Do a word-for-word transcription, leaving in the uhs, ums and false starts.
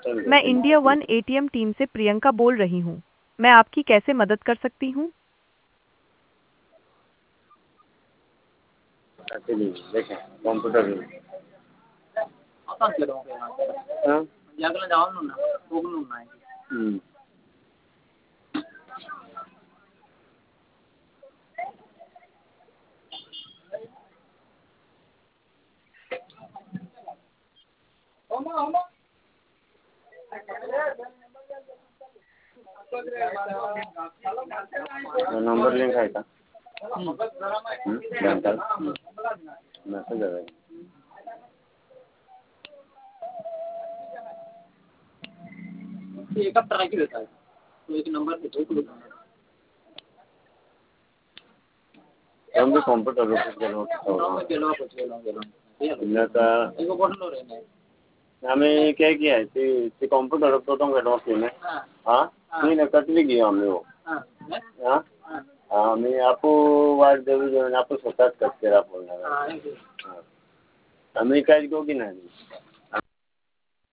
मैं India one ATM team से प्रियंका बोल रही हूँ। मैं आपकी कैसे मदद कर सकती हूँ? देखें कंप्यूटर नंबर लिंक आहे का? बँकेला मेसेज आहे. एक ट्राय केलं आहे तो एक नंबर देतो हम भी कंप्यूटर गेलो गेलो आम्ही काय किया है ते ते कंप्यूटर तो तो गेलो केने हां मी ना कटली गया आम्ही हो हां आम्ही आपो वाट देऊ देऊन आपण स्वतःच कट केला बोलणार आम्ही काय गो की नाही